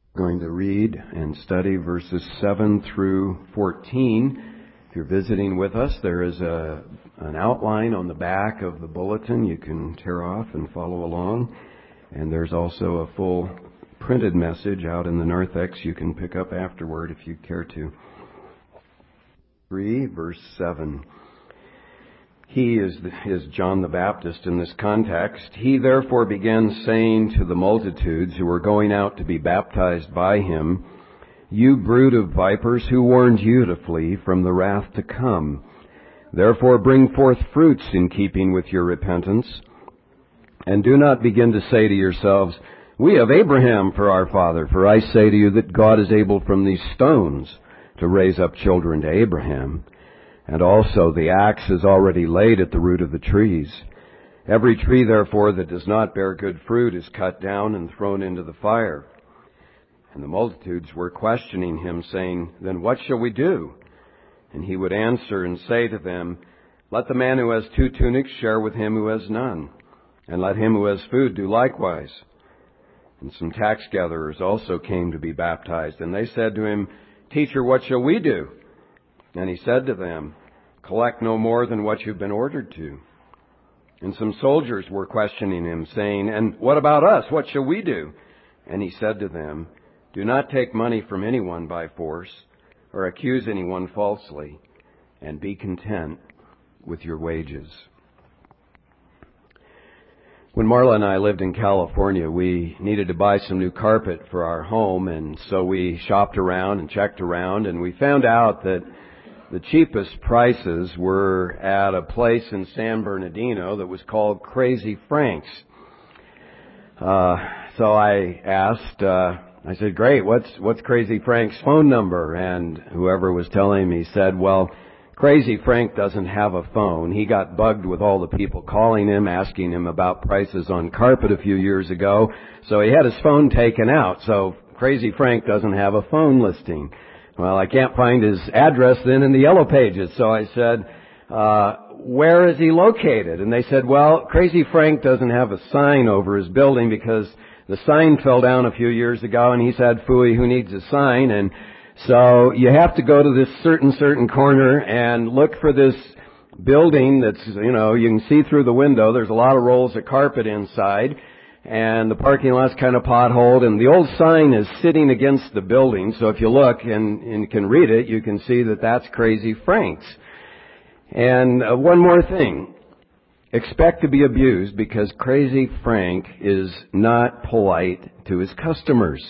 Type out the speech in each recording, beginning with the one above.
Going to read and study verses 7 through 14. If you're visiting with us, there is an outline on the back of the bulletin you can tear off and follow along. And there's also a full printed message out in the narthex you can pick up afterward if you care to. 3, verse 7. He is John the Baptist in this context. He therefore began saying to the multitudes who were going out to be baptized by him, "You brood of vipers, who warned you to flee from the wrath to come? Therefore bring forth fruits in keeping with your repentance. And do not begin to say to yourselves, 'We have Abraham for our father.' For I say to you that God is able from these stones to raise up children to Abraham. And also the axe is already laid at the root of the trees. Every tree, therefore, that does not bear good fruit is cut down and thrown into the fire." And the multitudes were questioning him, saying, "Then what shall we do?" And he would answer and say to them, "Let the man who has 2 tunics share with him who has none, and let him who has food do likewise." And some tax gatherers also came to be baptized, and they said to him, "Teacher, what shall we do?" And he said to them, "Collect no more than what you've been ordered to." And some soldiers were questioning him, saying, "And what about us? What shall we do?" And he said to them, "Do not take money from anyone by force, or accuse anyone falsely, and be content with your wages." When Marla and I lived in California, we needed to buy some new carpet for our home, and so we shopped around and checked around, and we found out that the cheapest prices were at a place in San Bernardino that was called Crazy Frank's. So I asked, I said, "Great, what's Crazy Frank's phone number?" And whoever was telling me said, "Well, Crazy Frank doesn't have a phone. He got bugged with all the people calling him, asking him about prices on carpet a few years ago, so he had his phone taken out. So Crazy Frank doesn't have a phone listing." Well, I can't find his address then in the Yellow Pages. So I said, "Where is he located?" And they said, "Well, Crazy Frank doesn't have a sign over his building because the sign fell down a few years ago and he said, 'Phooey, who needs a sign?' And so you have to go to this certain corner and look for this building that's, you can see through the window. There's a lot of rolls of carpet inside. And the parking lot's kind of potholed, and the old sign is sitting against the building. So if you look and can read it, you can see that that's Crazy Frank's. And one more thing. Expect to be abused because Crazy Frank is not polite to his customers.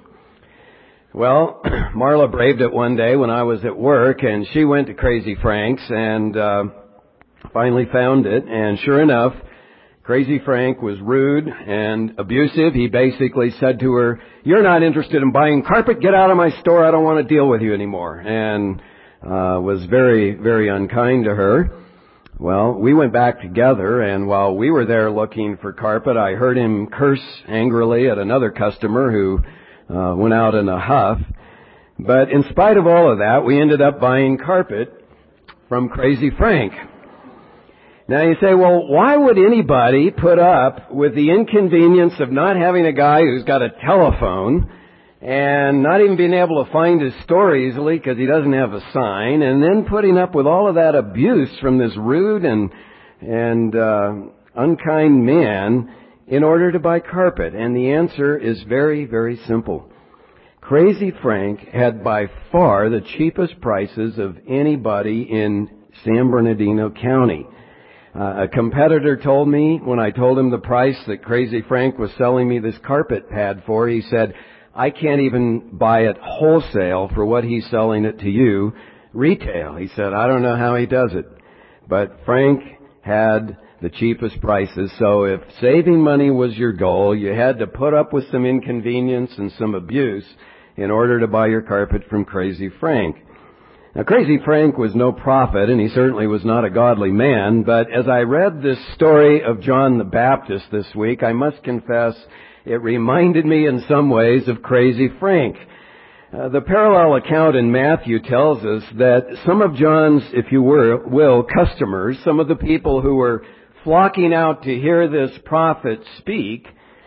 Well, Marla braved it one day when I was at work, and she went to Crazy Frank's and finally found it. And sure enough, Crazy Frank was rude and abusive. He basically said to her, "You're not interested in buying carpet? Get out of my store. I don't want to deal with you anymore." And was very, very unkind to her. Well, we went back together, and while we were there looking for carpet, I heard him curse angrily at another customer who went out in a huff. But in spite of all of that, we ended up buying carpet from Crazy Frank. Now you say, well, why would anybody put up with the inconvenience of not having a guy who's got a telephone and not even being able to find his store easily because he doesn't have a sign, and then putting up with all of that abuse from this rude and unkind man in order to buy carpet? And the answer is very, very simple. Crazy Frank had by far the cheapest prices of anybody in San Bernardino County. A competitor told me when I told him the price that Crazy Frank was selling me this carpet pad for, he said, "I can't even buy it wholesale for what he's selling it to you retail." He said, "I don't know how he does it." But Frank had the cheapest prices. So if saving money was your goal, you had to put up with some inconvenience and some abuse in order to buy your carpet from Crazy Frank. Now, Crazy Frank was no prophet, and he certainly was not a godly man, but as I read this story of John the Baptist this week, I must confess it reminded me in some ways of Crazy Frank. The parallel account in Matthew tells us that some of John's, if you will, customers, some of the people who were flocking out to hear this prophet speak,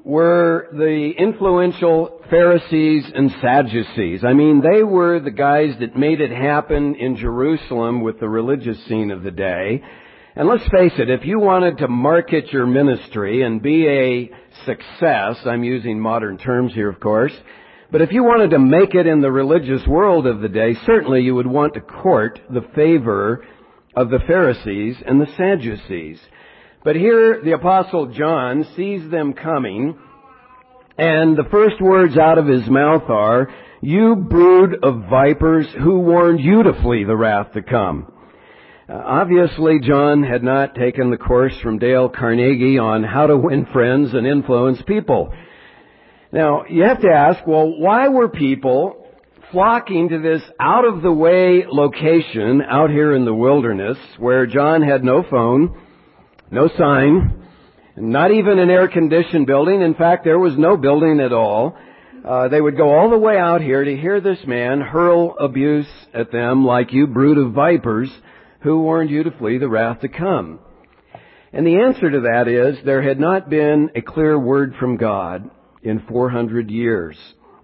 were the influential Pharisees and Sadducees. I mean, they were the guys that made it happen in Jerusalem with the religious scene of the day. And let's face it, if you wanted to market your ministry and be a success, I'm using modern terms here, of course, but if you wanted to make it in the religious world of the day, certainly you would want to court the favor of the Pharisees and the Sadducees. But here the Apostle John sees them coming, and the first words out of his mouth are, "You brood of vipers, who warned you to flee the wrath to come?" Obviously, John had not taken the course from Dale Carnegie on how to win friends and influence people. Now, you have to ask, well, why were people flocking to this out-of-the-way location out here in the wilderness where John had no phone, no sign, not even an air-conditioned building? In fact, there was no building at all. They would go all the way out here to hear this man hurl abuse at them like, "You brood of vipers, who warned you to flee the wrath to come?" And the answer to that is there had not been a clear word from God in 400 years.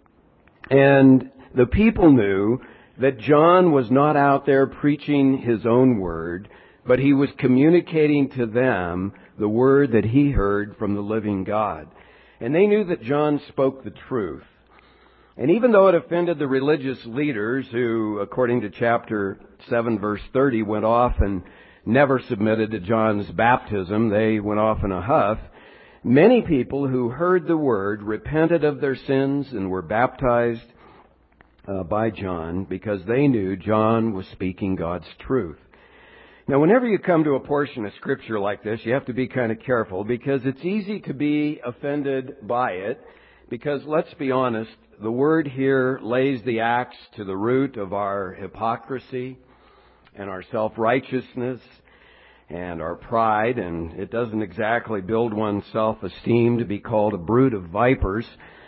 And the people knew that John was not out there preaching his own word, but he was communicating to them the word that he heard from the living God. And they knew that John spoke the truth. And even though it offended the religious leaders who, according to chapter 7, verse 30, went off and never submitted to John's baptism, they went off in a huff, many people who heard the word repented of their sins and were baptized by John because they knew John was speaking God's truth. Now, whenever you come to a portion of Scripture like this, you have to be kind of careful because it's easy to be offended by it because, let's be honest, the Word here lays the axe to the root of our hypocrisy and our self-righteousness and our pride, and it doesn't exactly build one's self-esteem to be called a brood of vipers,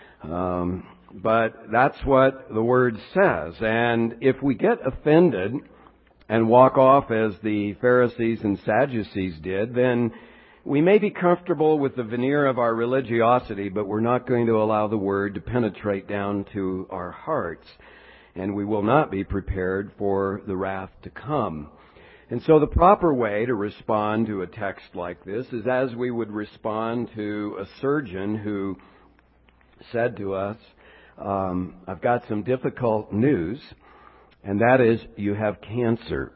but that's what the Word says. And if we get offended and walk off as the Pharisees and Sadducees did, then we may be comfortable with the veneer of our religiosity, but we're not going to allow the Word to penetrate down to our hearts, and we will not be prepared for the wrath to come. And so the proper way to respond to a text like this is as we would respond to a surgeon who said to us, "I've got some difficult news, and that is you have cancer.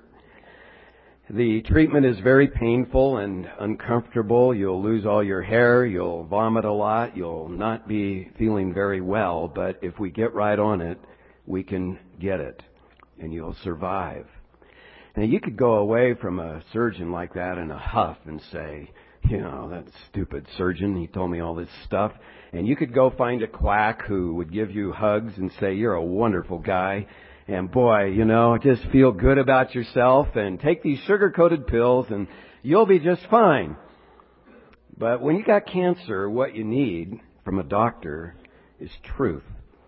The treatment is very painful and uncomfortable. You'll lose all your hair. You'll vomit a lot. You'll not be feeling very well. But if we get right on it, we can get it, and you'll survive." Now, you could go away from a surgeon like that in a huff and say, that stupid surgeon, he told me all this stuff. And you could go find a quack who would give you hugs and say, "You're a wonderful guy. And boy, just feel good about yourself and take these sugar-coated pills and you'll be just fine." But when you got cancer, what you need from a doctor is truth.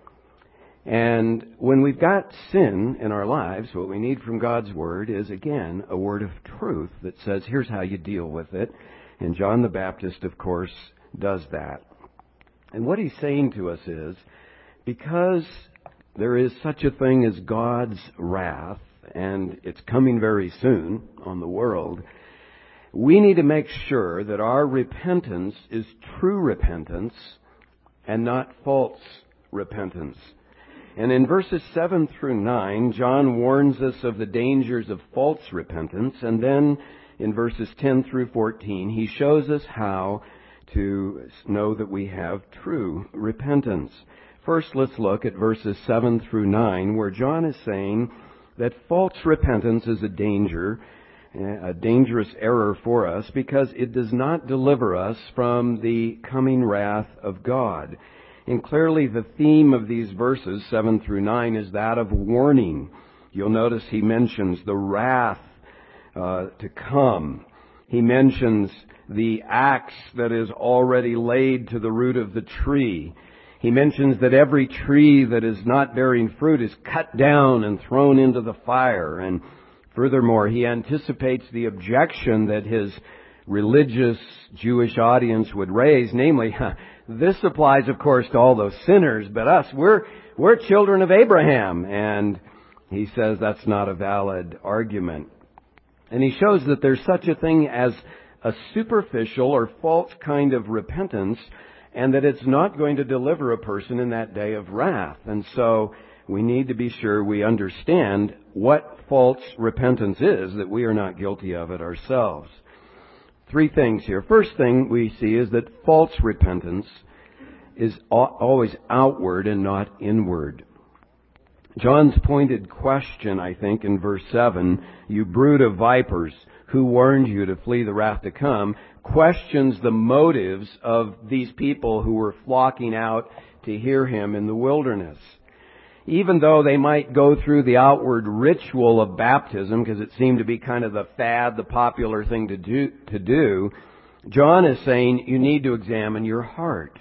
And when we've got sin in our lives, what we need from God's Word is, again, a word of truth that says, here's how you deal with it. And John the Baptist, of course, does that. And what he's saying to us is, because there is such a thing as God's wrath, and it's coming very soon on the world, we need to make sure that our repentance is true repentance and not false repentance. And in verses 7 through 9, John warns us of the dangers of false repentance. And then in verses 10 through 14, he shows us how to know that we have true repentance. First, let's look at verses 7 through 9, where John is saying that false repentance is a dangerous error for us because it does not deliver us from the coming wrath of God. And clearly the theme of these verses, 7 through 9, is that of warning. You'll notice he mentions the wrath to come. He mentions the axe that is already laid to the root of the tree. He mentions that every tree that is not bearing fruit is cut down and thrown into the fire. And furthermore, he anticipates the objection that his religious Jewish audience would raise, namely, this applies, of course, to all those sinners, but us, we're children of Abraham. And he says that's not a valid argument. And he shows that there's such a thing as a superficial or false kind of repentance, and that it's not going to deliver a person in that day of wrath. And so we need to be sure we understand what false repentance is, that we are not guilty of it ourselves. Three things here. First thing we see is that false repentance is always outward and not inward. John's pointed question, I think, in verse 7, "You brood of vipers, who warned you to flee the wrath to come," questions the motives of these people who were flocking out to hear him in the wilderness. Even though they might go through the outward ritual of baptism, because it seemed to be kind of the fad, the popular thing to do, John is saying you need to examine your heart.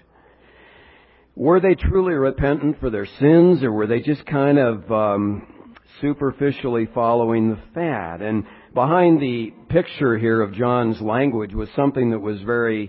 Were they truly repentant for their sins, or were they just kind of superficially following the fad? And behind the picture here of John's language was something that was very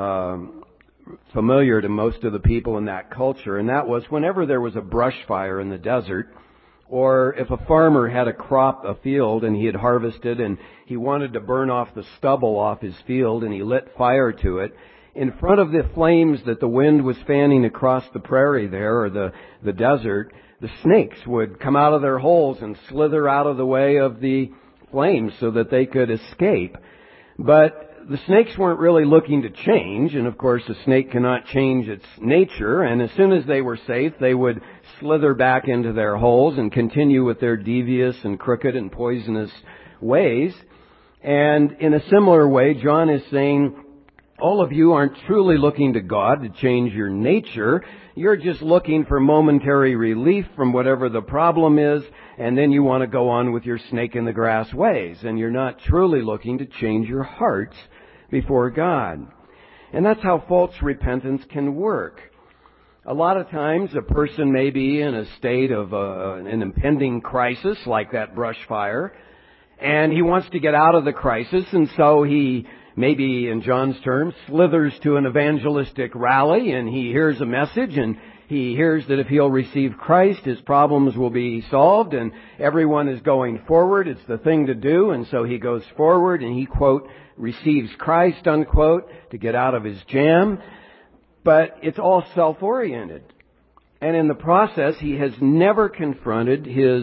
familiar to most of the people in that culture, and that was whenever there was a brush fire in the desert, or if a farmer had a field, and he had harvested and he wanted to burn off the stubble off his field, and he lit fire to it, in front of the flames that the wind was fanning across the prairie there, or the desert, the snakes would come out of their holes and slither out of the way of the flames so that they could escape. But the snakes weren't really looking to change, and of course a snake cannot change its nature, and as soon as they were safe, they would slither back into their holes and continue with their devious and crooked and poisonous ways. And in a similar way, John is saying, all of you aren't truly looking to God to change your nature. You're just looking for momentary relief from whatever the problem is, and then you want to go on with your snake in the grass ways, and you're not truly looking to change your hearts before God. And that's how false repentance can work. A lot of times a person may be in a state of an impending crisis, like that brush fire, and he wants to get out of the crisis, and so he, maybe in John's terms, slithers to an evangelistic rally, and he hears a message, and he hears that if he'll receive Christ, his problems will be solved, and everyone is going forward. It's the thing to do, and so he goes forward, and he, quote, receives Christ, unquote, to get out of his jam. But it's all self-oriented. And in the process, he has never confronted his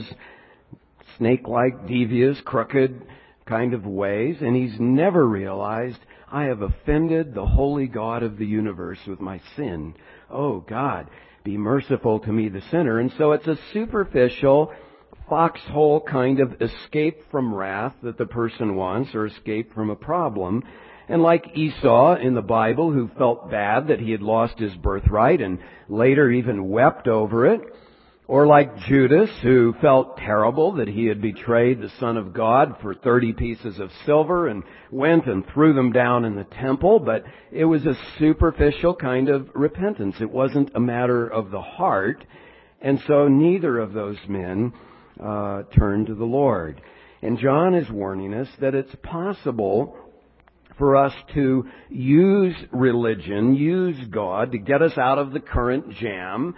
snake-like, devious, crooked kind of ways, and he's never realized, I have offended the holy God of the universe with my sin. Oh God, be merciful to me, the sinner. And so it's a superficial, foxhole kind of escape from wrath that the person wants, or escape from a problem. And like Esau in the Bible, who felt bad that he had lost his birthright and later even wept over it, or like Judas, who felt terrible that he had betrayed the Son of God for 30 pieces of silver and went and threw them down in the temple. But it was a superficial kind of repentance. It wasn't a matter of the heart. And so neither of those men turned to the Lord. And John is warning us that it's possible for us to use religion, use God to get us out of the current jam,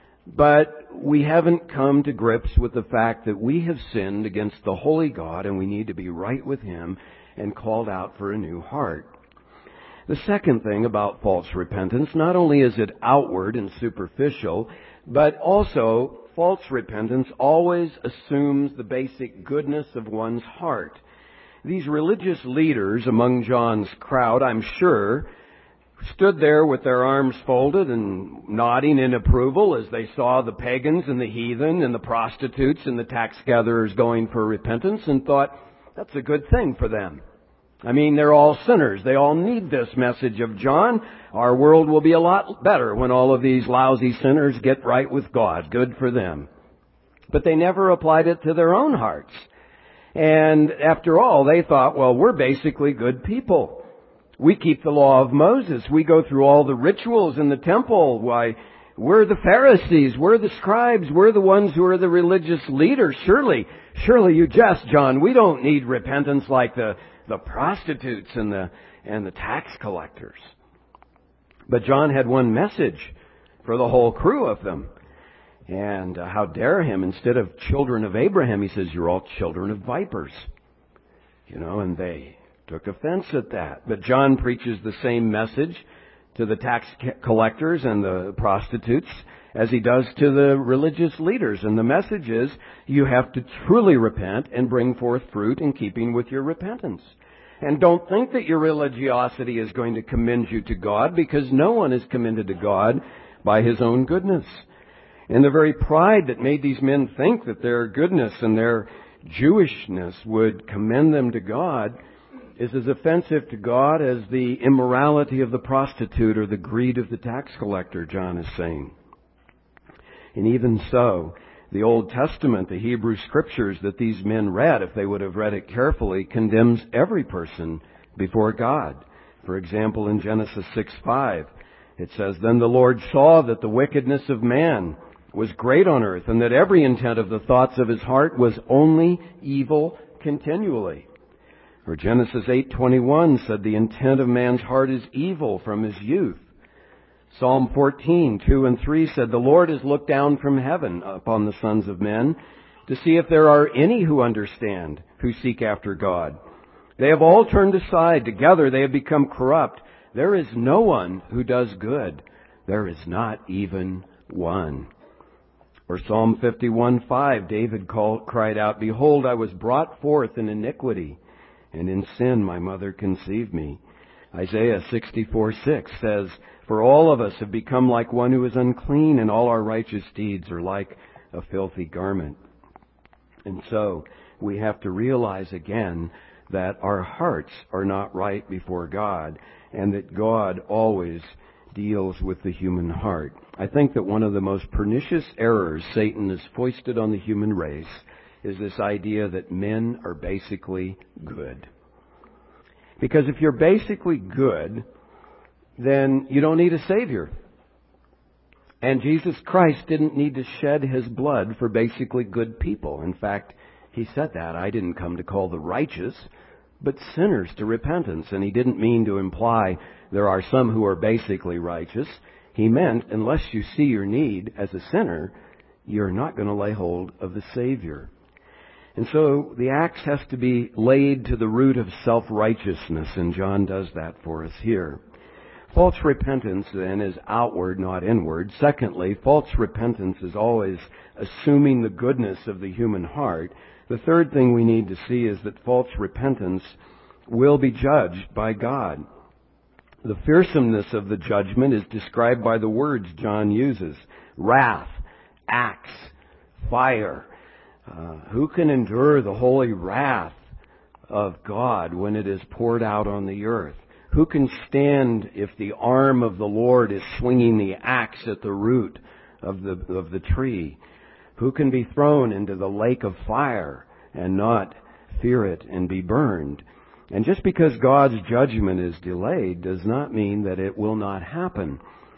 but we haven't come to grips with the fact that we have sinned against the holy God and we need to be right with Him and called out for a new heart. The second thing about false repentance, not only is it outward and superficial, but also false repentance always assumes the basic goodness of one's heart. These religious leaders among John's crowd, I'm sure, stood there with their arms folded and nodding in approval as they saw the pagans and the heathen and the prostitutes and the tax gatherers going for repentance, and thought, that's a good thing for them. I mean, they're all sinners. They all need this message of John. Our world will be a lot better when all of these lousy sinners get right with God. Good for them. But they never applied it to their own hearts. And after all, they thought, well, we're basically good people. We keep the law of Moses. We go through all the rituals in the temple. Why, we're the Pharisees. We're the scribes. We're the ones who are the religious leaders. Surely you jest, John. We don't need repentance like the prostitutes and and the tax collectors. But John had one message for the whole crew of them. And how dare him, instead of children of Abraham, he says, you're all children of vipers. And they took offense at that. But John preaches the same message to the tax collectors and the prostitutes as he does to the religious leaders. And the message is, you have to truly repent and bring forth fruit in keeping with your repentance. And don't think that your religiosity is going to commend you to God, because no one is commended to God by his own goodness. And the very pride that made these men think that their goodness and their Jewishness would commend them to God is as offensive to God as the immorality of the prostitute or the greed of the tax collector, John is saying. And even so, the Old Testament, the Hebrew Scriptures that these men read, if they would have read it carefully, condemns every person before God. For example, in Genesis 6:5, it says, Then the Lord saw that the wickedness of man was great on earth, and that every intent of the thoughts of his heart was only evil continually. Or Genesis 8:21 said, The intent of man's heart is evil from his youth. Psalm 14:2 and 3 said, The Lord has looked down from heaven upon the sons of men to see if there are any who understand, who seek after God. They have all turned aside. Together they have become corrupt. There is no one who does good. There is not even one. Or Psalm 51:5, David cried out, Behold, I was brought forth in iniquity, and in sin my mother conceived me. Isaiah 64:6 says, For all of us have become like one who is unclean, and all our righteous deeds are like a filthy garment. And so we have to realize again that our hearts are not right before God, and that God always deals with the human heart. I think that one of the most pernicious errors Satan has foisted on the human race is this idea that men are basically good. Because if you're basically good, then you don't need a Savior. And Jesus Christ didn't need to shed his blood for basically good people. In fact, he said that, I didn't come to call the righteous, but sinners to repentance. And he didn't mean to imply there are some who are basically righteous. He meant, unless you see your need as a sinner, you're not going to lay hold of the Savior. And so the axe has to be laid to the root of self-righteousness, and John does that for us here. False repentance, then, is outward, not inward. Secondly, false repentance is always assuming the goodness of the human heart. The third thing we need to see is that false repentance will be judged by God. The fearsomeness of the judgment is described by the words John uses: wrath, axe, fire. Who can endure the holy wrath of God when it is poured out on the earth? Who can stand if the arm of the Lord is swinging the axe at the root of the tree? Who can be thrown into the lake of fire and not fear it and be burned? And just because God's judgment is delayed does not mean that it will not happen.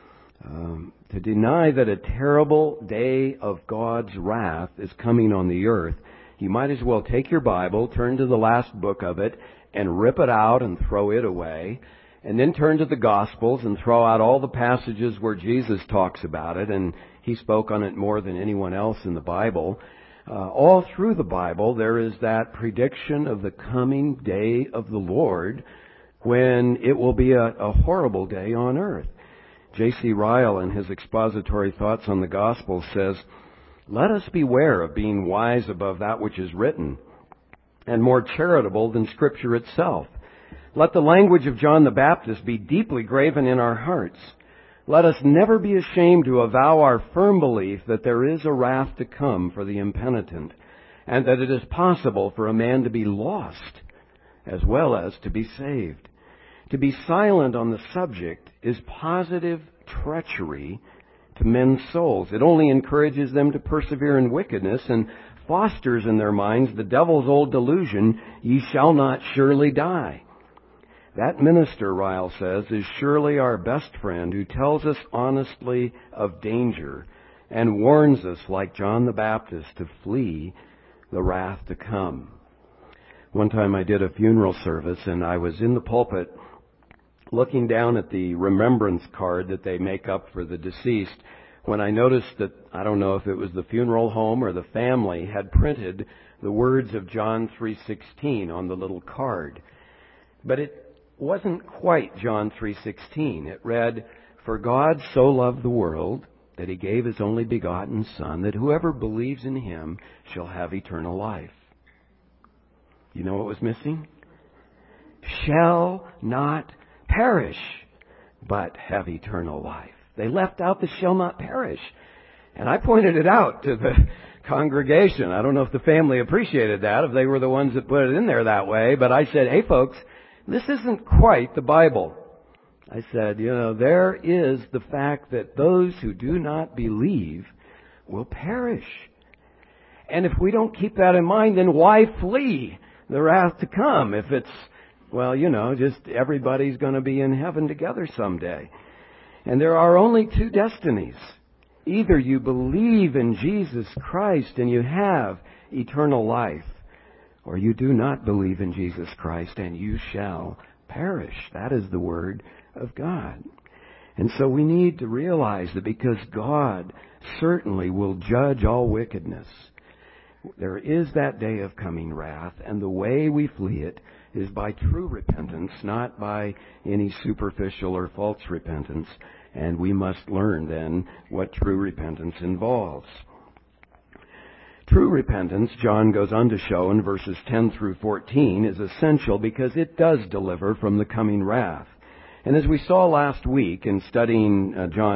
To deny that a terrible day of God's wrath is coming on the earth, you might as well take your Bible, turn to the last book of it, and rip it out and throw it away, and then turn to the Gospels and throw out all the passages where Jesus talks about it, and he spoke on it more than anyone else in the Bible. All through the Bible, there is that prediction of the coming day of the Lord, when it will be a horrible day on earth. J.C. Ryle, in his expository thoughts on the Gospel, says, "Let us beware of being wise above that which is written, and more charitable than Scripture itself. Let the language of John the Baptist be deeply graven in our hearts. Let us never be ashamed to avow our firm belief that there is a wrath to come for the impenitent, and that it is possible for a man to be lost as well as to be saved. To be silent on the subject is positive treachery to men's souls. It only encourages them to persevere in wickedness and fosters in their minds the devil's old delusion, ye shall not surely die." That minister, Ryle says, is surely our best friend, who tells us honestly of danger and warns us, like John the Baptist, to flee the wrath to come. One time I did a funeral service, and I was in the pulpit looking down at the remembrance card that they make up for the deceased when I noticed that, I don't know if it was the funeral home or the family, had printed the words of John 3:16 on the little card. But it wasn't quite John 3:16. It read, "For God so loved the world that he gave his only begotten Son, that whoever believes in him shall have eternal life." You know what was missing? Shall not perish, but have eternal life. They left out the shall not perish. And I pointed it out to the congregation. I don't know if the family appreciated that, if they were the ones that put it in there that way, but I said, hey folks, this isn't quite the Bible. I said, there is the fact that those who do not believe will perish. And if we don't keep that in mind, then why flee the wrath to come if it's, just everybody's going to be in heaven together someday. And there are only two destinies. Either you believe in Jesus Christ and you have eternal life, or you do not believe in Jesus Christ and you shall perish. That is the Word of God. And so we need to realize that because God certainly will judge all wickedness, there is that day of coming wrath, and the way we flee it is by true repentance, not by any superficial or false repentance. And we must learn then what true repentance involves. True repentance, John goes on to show in verses 10 through 14, is essential because it does deliver from the coming wrath. And as we saw last week in studying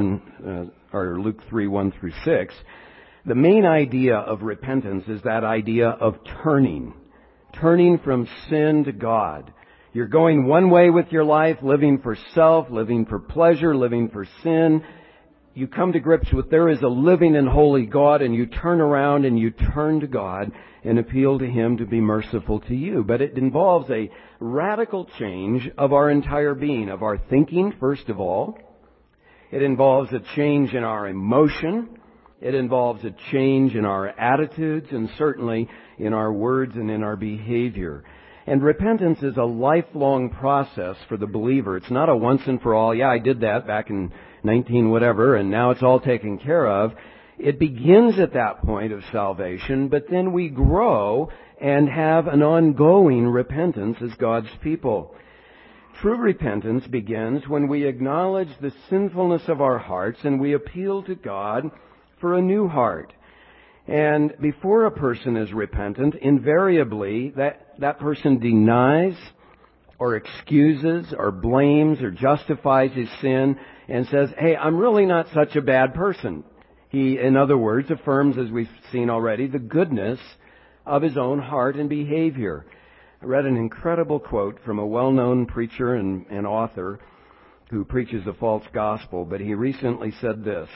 Luke 3, 1 through 6, the main idea of repentance is that idea of turning from sin to God. You're going one way with your life, living for self, living for pleasure, living for sin. You come to grips with there is a living and holy God, and you turn around and you turn to God and appeal to Him to be merciful to you. But it involves a radical change of our entire being, of our thinking, first of all. It involves a change in our emotion. It involves a change in our attitudes and certainly in our words and in our behavior. And repentance is a lifelong process for the believer. It's not a once and for all, I did that back in 19 whatever, and now it's all taken care of. It begins at that point of salvation, but then we grow and have an ongoing repentance as God's people. True repentance begins when we acknowledge the sinfulness of our hearts and we appeal to God for a new heart. And before a person is repentant, invariably that person denies or excuses or blames or justifies his sin and says, hey, I'm really not such a bad person. He, in other words, affirms, as we've seen already, the goodness of his own heart and behavior. I read an incredible quote from a well-known preacher and author who preaches a false gospel, but he recently said this: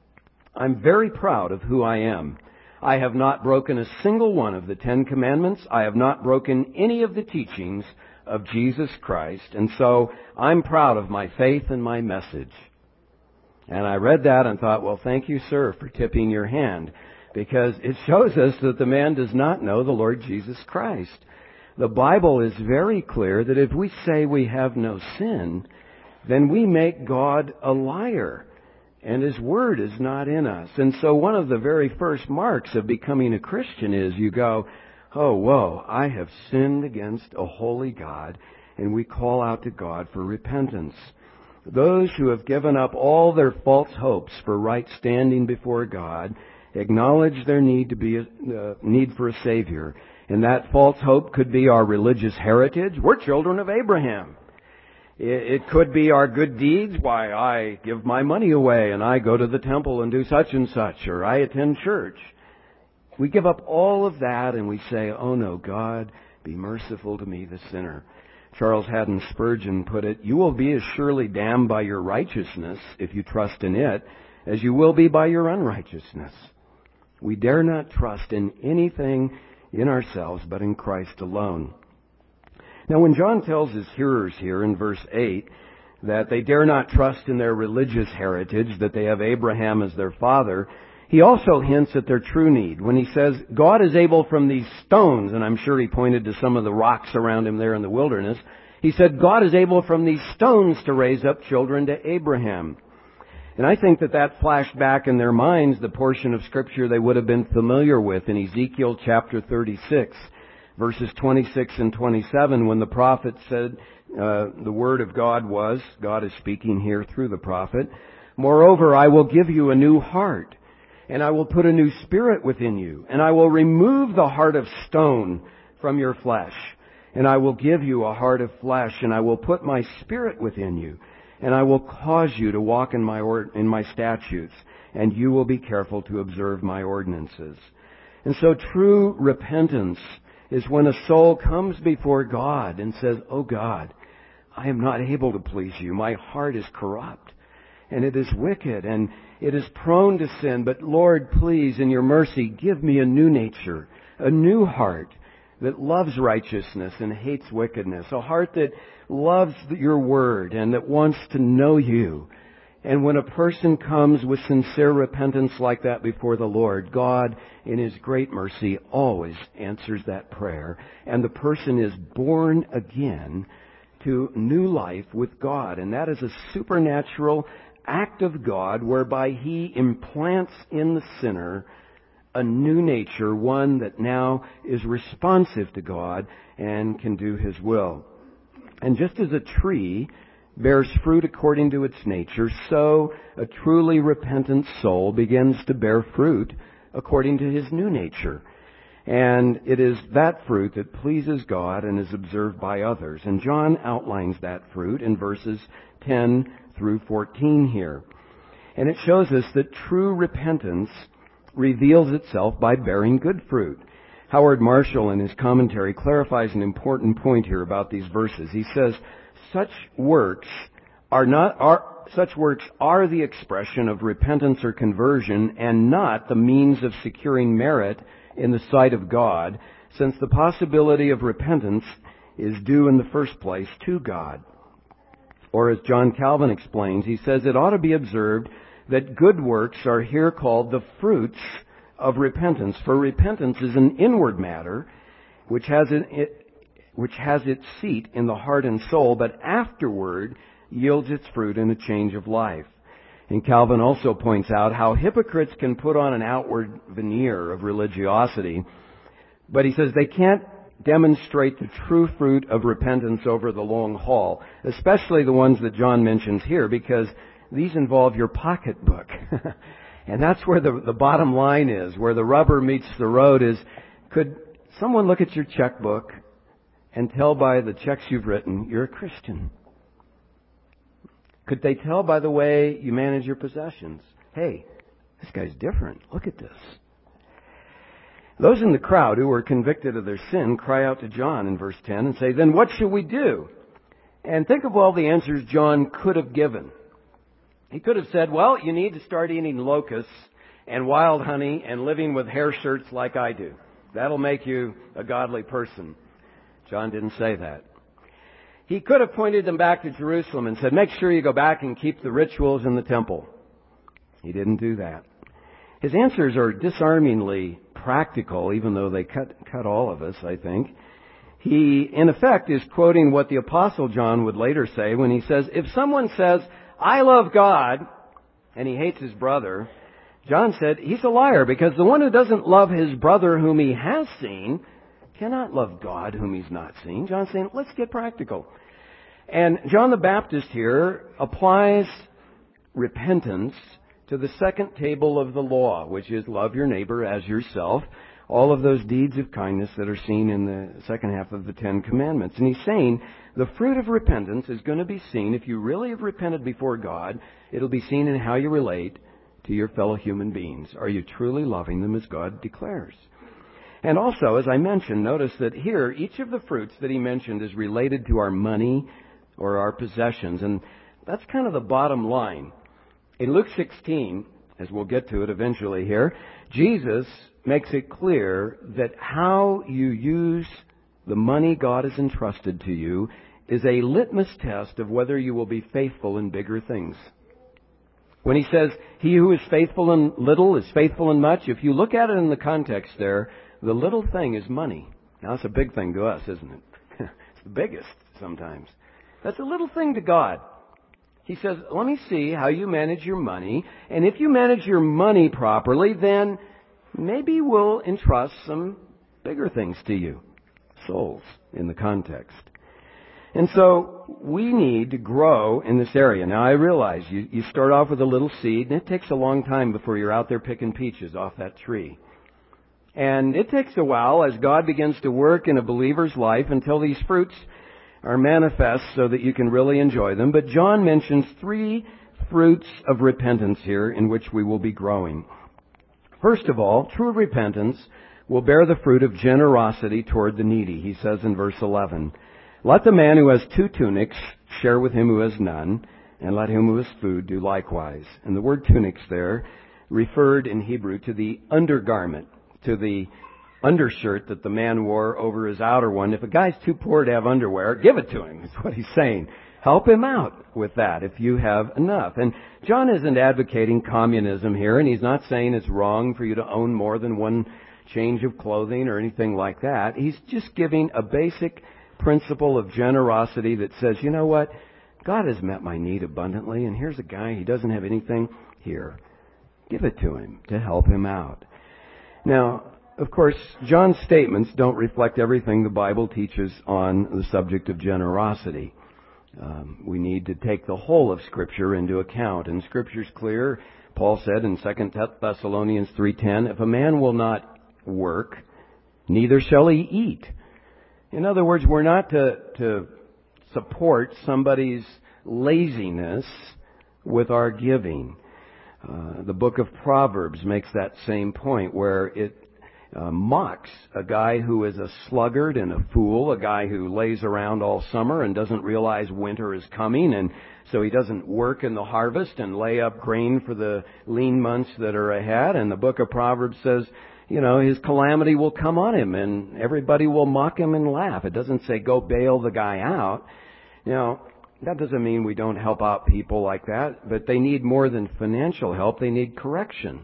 I'm very proud of who I am. I have not broken a single one of the 10 Commandments. I have not broken any of the teachings of Jesus Christ. And so I'm proud of my faith and my message. And I read that and thought, well, thank you, sir, for tipping your hand, because it shows us that the man does not know the Lord Jesus Christ. The Bible is very clear that if we say we have no sin, then we make God a liar. And His Word is not in us. And so one of the very first marks of becoming a Christian is you go, oh, whoa, I have sinned against a holy God, and we call out to God for repentance. Those who have given up all their false hopes for right standing before God acknowledge their need for a Savior. And that false hope could be our religious heritage. We're children of Abraham. It could be our good deeds. Why, I give my money away and I go to the temple and do such and such, or I attend church. We give up all of that and we say, oh no, God, be merciful to me, the sinner. Charles Haddon Spurgeon put it, you will be as surely damned by your righteousness, if you trust in it, as you will be by your unrighteousness. We dare not trust in anything in ourselves but in Christ alone. Now, when John tells his hearers here in verse 8 that they dare not trust in their religious heritage, that they have Abraham as their father, he also hints at their true need. When he says, God is able from these stones, and I'm sure he pointed to some of the rocks around him there in the wilderness, He said, God is able from these stones to raise up children to Abraham. And I think that flashed back in their minds the portion of Scripture they would have been familiar with in Ezekiel chapter 36, verses 26 and 27, when the prophet said, the word of God is speaking here through the prophet, moreover, I will give you a new heart, and I will put a new spirit within you, and I will remove the heart of stone from your flesh, and I will give you a heart of flesh, and I will put my spirit within you, and I will cause you to walk in my statutes, and you will be careful to observe my ordinances. And so true repentance is when a soul comes before God and says, oh God, I am not able to please you. My heart is corrupt, and it is wicked, and it is prone to sin. But Lord, please, in your mercy, give me a new nature, a new heart that loves righteousness and hates wickedness, a heart that loves your word and that wants to know you. And when a person comes with sincere repentance like that before the Lord, God, in His great mercy, always answers that prayer. And the person is born again to new life with God. And that is a supernatural act of God whereby He implants in the sinner a new nature, one that now is responsive to God and can do His will. And just as a tree bears fruit according to its nature, so a truly repentant soul begins to bear fruit according to his new nature. And it is that fruit that pleases God and is observed by others. And John outlines that fruit in verses 10 through 14 here. And it shows us that true repentance reveals itself by bearing good fruit. Howard Marshall, in his commentary, clarifies an important point here about these verses. He says, such works are the expression of repentance or conversion and not the means of securing merit in the sight of God, since the possibility of repentance is due in the first place to God. Or as John Calvin explains, he says it ought to be observed that good works are here called the fruits of repentance. For repentance is an inward matter which has its seat in the heart and soul, but afterward yields its fruit in a change of life. And Calvin also points out how hypocrites can put on an outward veneer of religiosity, but he says they can't demonstrate the true fruit of repentance over the long haul, especially the ones that John mentions here, because these involve your pocketbook. And that's where the bottom line is, where the rubber meets the road is, could someone look at your checkbook and tell by the checks you've written you're a Christian? Could they tell by the way you manage your possessions? Hey, this guy's different. Look at this. Those in the crowd who were convicted of their sin cry out to John in verse 10 and say, then what should we do? And think of all the answers John could have given. He could have said, well, you need to start eating locusts and wild honey and living with hair shirts like I do. That'll make you a godly person. John didn't say that. He could have pointed them back to Jerusalem and said, make sure you go back and keep the rituals in the temple. He didn't do that. His answers are disarmingly practical, even though they cut all of us, I think. He, in effect, is quoting what the Apostle John would later say when he says, if someone says, I love God, and he hates his brother, John said, he's a liar, because the one who doesn't love his brother whom he has seen cannot love God whom he's not seen. John's saying, let's get practical. And John the Baptist here applies repentance to the second table of the law, which is love your neighbor as yourself. All of those deeds of kindness that are seen in the second half of the Ten Commandments. And he's saying the fruit of repentance is going to be seen, if you really have repented before God, it'll be seen in how you relate to your fellow human beings. Are you truly loving them as God declares? And also, as I mentioned, notice that here, each of the fruits that he mentioned is related to our money or our possessions. And that's kind of the bottom line. In Luke 16, as we'll get to it eventually here, Jesus makes it clear that how you use the money God has entrusted to you is a litmus test of whether you will be faithful in bigger things. When he says, he who is faithful in little is faithful in much, if you look at it in the context there, the little thing is money. Now, that's a big thing to us, isn't it? It's the biggest. sometimes. That's a little thing to God. He says, let me see how you manage your money, and if you manage your money properly, then maybe we'll entrust some bigger things to you. Souls, in the context. And so, we need to grow in this area. Now, I realize you start off with a little seed, and it takes a long time before you're out there picking peaches off that tree. And it takes a while as God begins to work in a believer's life until these fruits are manifest so that you can really enjoy them. But John mentions 3 fruits of repentance here in which we will be growing. First of all, true repentance will bear the fruit of generosity toward the needy. He says in verse 11, let the man who has 2 tunics share with him who has none, and let him who has food do likewise. And the word tunics there referred in Hebrew to the undergarment, to the undershirt that the man wore over his outer one. If a guy's too poor to have underwear, give it to him. That's what he's saying. Help him out with that if you have enough. And John isn't advocating communism here, and he's not saying it's wrong for you to own more than one change of clothing or anything like that. He's just giving a basic principle of generosity that says, you know what? God has met my need abundantly, and here's a guy, he doesn't have anything. Here, give it to him to help him out. Now, of course, John's statements don't reflect everything the Bible teaches on the subject of generosity. We need to take the whole of Scripture into account. And Scripture's clear. Paul said in 2 Thessalonians 3:10, if a man will not work, neither shall he eat. In other words, we're not to support somebody's laziness with our giving. The book of Proverbs makes that same point where it mocks a guy who is a sluggard and a fool, a guy who lays around all summer and doesn't realize winter is coming, and so he doesn't work in the harvest and lay up grain for the lean months that are ahead. And the book of Proverbs says, you know, his calamity will come on him and everybody will mock him and laugh. It doesn't say go bail the guy out. Now, that doesn't mean we don't help out people like that, but they need more than financial help. They need correction.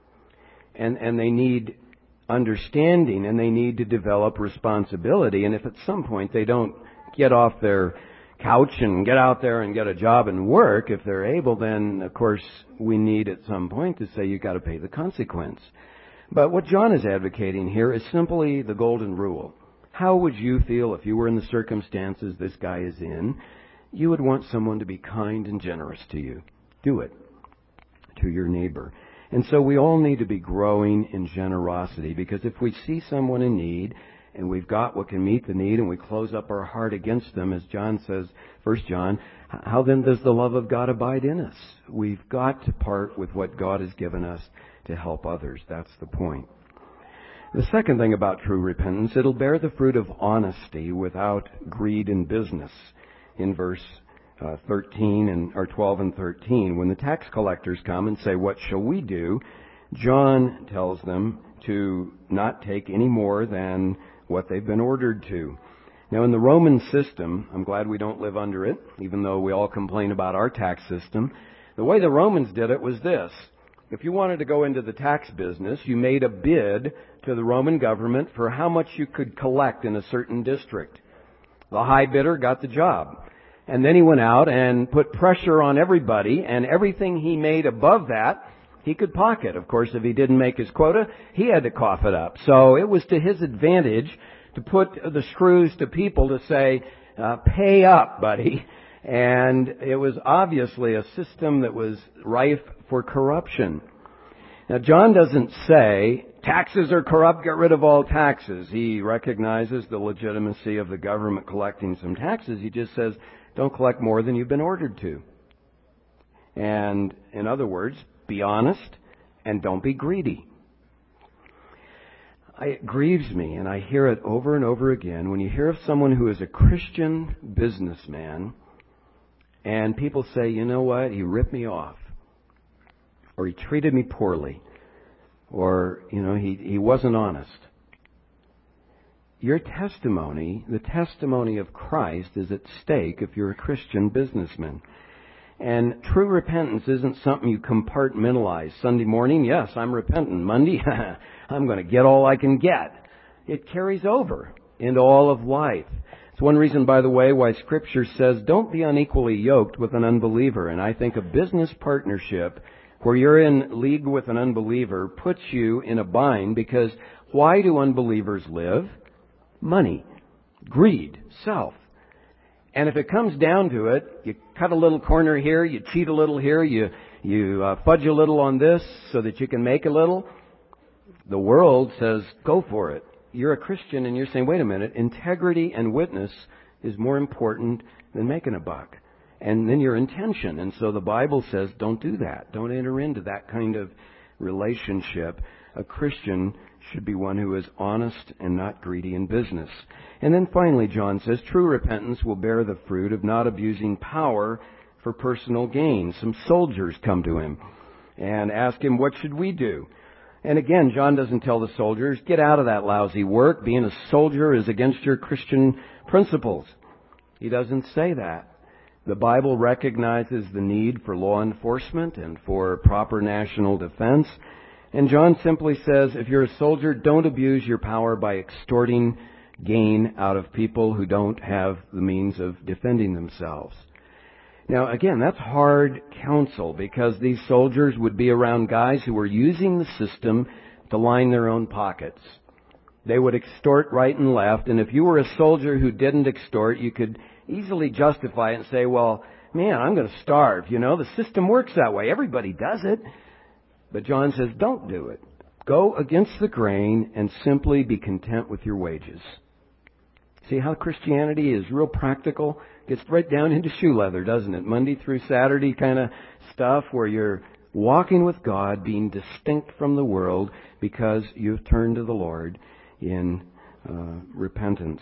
And they need understanding, and they need to develop responsibility. And if at some point they don't get off their couch and get out there and get a job and work, if they're able, then of course we need at some point to say you've got to pay the consequence. But what John is advocating here is simply the golden rule. How would you feel if you were in the circumstances this guy is in? You would want someone to be kind and generous to you. Do it to your neighbor. And so we all need to be growing in generosity, because if we see someone in need and we've got what can meet the need and we close up our heart against them, as John says, 1 John, how then does the love of God abide in us? We've got to part with what God has given us to help others. That's the point. The second thing about true repentance, it'll bear the fruit of honesty without greed in business. In verse 12 and 13, when the tax collectors come and say, what shall we do? John tells them to not take any more than what they've been ordered to. Now, in the Roman system, I'm glad we don't live under it, even though we all complain about our tax system. The way the Romans did it was this. If you wanted to go into the tax business, you made a bid to the Roman government for how much you could collect in a certain district. The high bidder got the job. And then he went out and put pressure on everybody, and everything he made above that, he could pocket. Of course, if he didn't make his quota, he had to cough it up. So it was to his advantage to put the screws to people to say, pay up, buddy. And it was obviously a system that was rife for corruption. Now, John doesn't say, taxes are corrupt, get rid of all taxes. He recognizes the legitimacy of the government collecting some taxes. He just says, don't collect more than you've been ordered to. And, in other words, be honest and don't be greedy. It grieves me, and I hear it over and over again, when you hear of someone who is a Christian businessman and people say, you know what, he ripped me off, or he treated me poorly, or, you know, he wasn't honest. Your testimony, the testimony of Christ, is at stake if you're a Christian businessman. And true repentance isn't something you compartmentalize. Sunday morning, yes, I'm repentant. Monday, I'm going to get all I can get. It carries over into all of life. It's one reason, by the way, why Scripture says don't be unequally yoked with an unbeliever. And I think a business partnership where you're in league with an unbeliever puts you in a bind, because why do unbelievers live? Money, greed, self. And if it comes down to it, you cut a little corner here, you cheat a little here, you fudge a little on this so that you can make a little. The world says, go for it. You're a Christian and you're saying, wait a minute, integrity and witness is more important than making a buck. And then your intention. And so the Bible says, don't do that. Don't enter into that kind of relationship. A Christian should be one who is honest and not greedy in business. And then finally, John says, true repentance will bear the fruit of not abusing power for personal gain. Some soldiers come to him and ask him, what should we do? And again, John doesn't tell the soldiers, get out of that lousy work. Being a soldier is against your Christian principles. He doesn't say that. The Bible recognizes the need for law enforcement and for proper national defense. And John simply says, if you're a soldier, don't abuse your power by extorting gain out of people who don't have the means of defending themselves. Now, again, that's hard counsel, because these soldiers would be around guys who were using the system to line their own pockets. They would extort right and left, and if you were a soldier who didn't extort, you could easily justify it and say, well, man, I'm going to starve. You know, the system works that way. Everybody does it. But John says, don't do it. Go against the grain and simply be content with your wages. See how Christianity is real practical? Gets right down into shoe leather, doesn't it? Monday through Saturday kind of stuff where you're walking with God, being distinct from the world because you've turned to the Lord in repentance.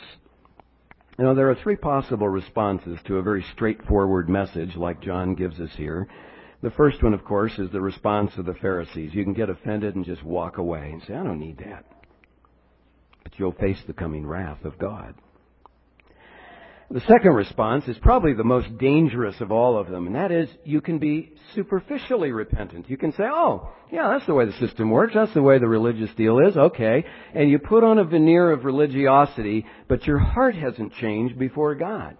You know, there are three possible responses to a very straightforward message like John gives us here. The first one, of course, is the response of the Pharisees. You can get offended and just walk away and say, I don't need that. But you'll face the coming wrath of God. The second response is probably the most dangerous of all of them, and that is you can be superficially repentant. You can say, oh, yeah, that's the way the system works. That's the way the religious deal is. Okay. And you put on a veneer of religiosity, but your heart hasn't changed before God.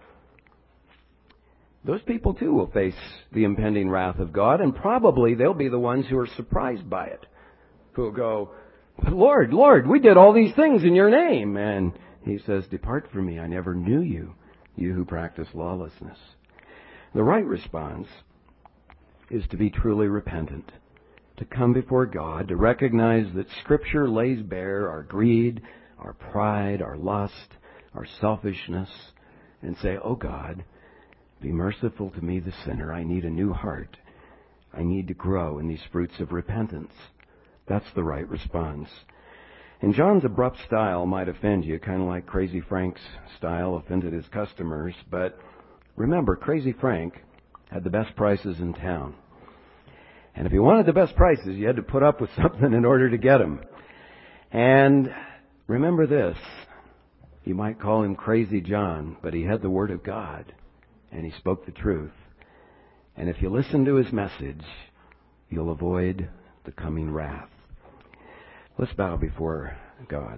Those people, too, will face the impending wrath of God, and probably they'll be the ones who are surprised by it, who will go, Lord, Lord, we did all these things in your name. And he says, depart from me, I never knew you, you who practice lawlessness. The right response is to be truly repentant, to come before God, to recognize that Scripture lays bare our greed, our pride, our lust, our selfishness, and say, oh God, be merciful to me, the sinner. I need a new heart. I need to grow in these fruits of repentance. That's the right response. And John's abrupt style might offend you, kind of like Crazy Frank's style offended his customers. But remember, Crazy Frank had the best prices in town. And if you wanted the best prices, you had to put up with something in order to get them. And remember this, you might call him Crazy John, but he had the Word of God. And he spoke the truth. And if you listen to his message, you'll avoid the coming wrath. Let's bow before God.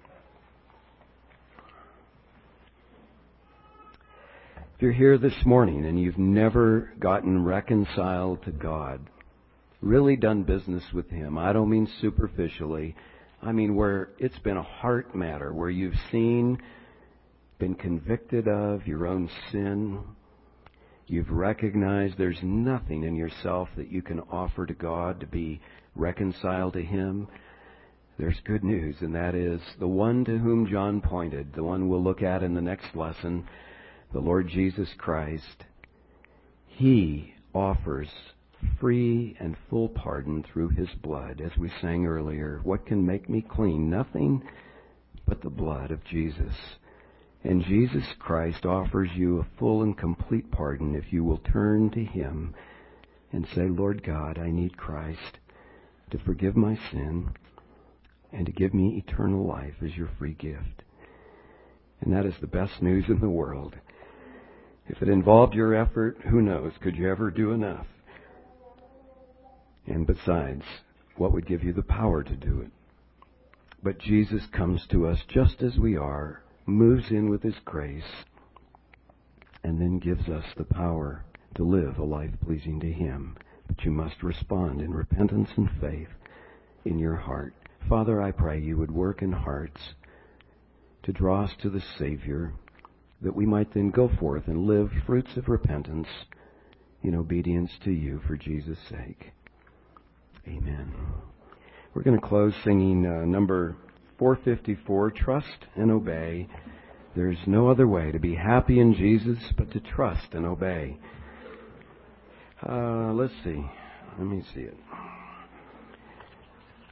If you're here this morning and you've never gotten reconciled to God, really done business with Him, I don't mean superficially, I mean where it's been a heart matter, where you've seen, been convicted of your own sin, you've recognized there's nothing in yourself that you can offer to God to be reconciled to Him, there's good news, and that is the one to whom John pointed, the one we'll look at in the next lesson, the Lord Jesus Christ. He offers free and full pardon through His blood. As we sang earlier, what can make me clean? Nothing but the blood of Jesus. And Jesus Christ offers you a full and complete pardon if you will turn to Him and say, Lord God, I need Christ to forgive my sin and to give me eternal life as your free gift. And that is the best news in the world. If it involved your effort, who knows, could you ever do enough? And besides, what would give you the power to do it? But Jesus comes to us just as we are, moves in with His grace, and then gives us the power to live a life pleasing to Him. But you must respond in repentance and faith in your heart. Father, I pray you would work in hearts to draw us to the Savior, that we might then go forth and live fruits of repentance in obedience to you for Jesus' sake. Amen. We're going to close singing number 454, Trust and Obey. There's no other way to be happy in Jesus but to trust and obey. Let's see. Let me see it.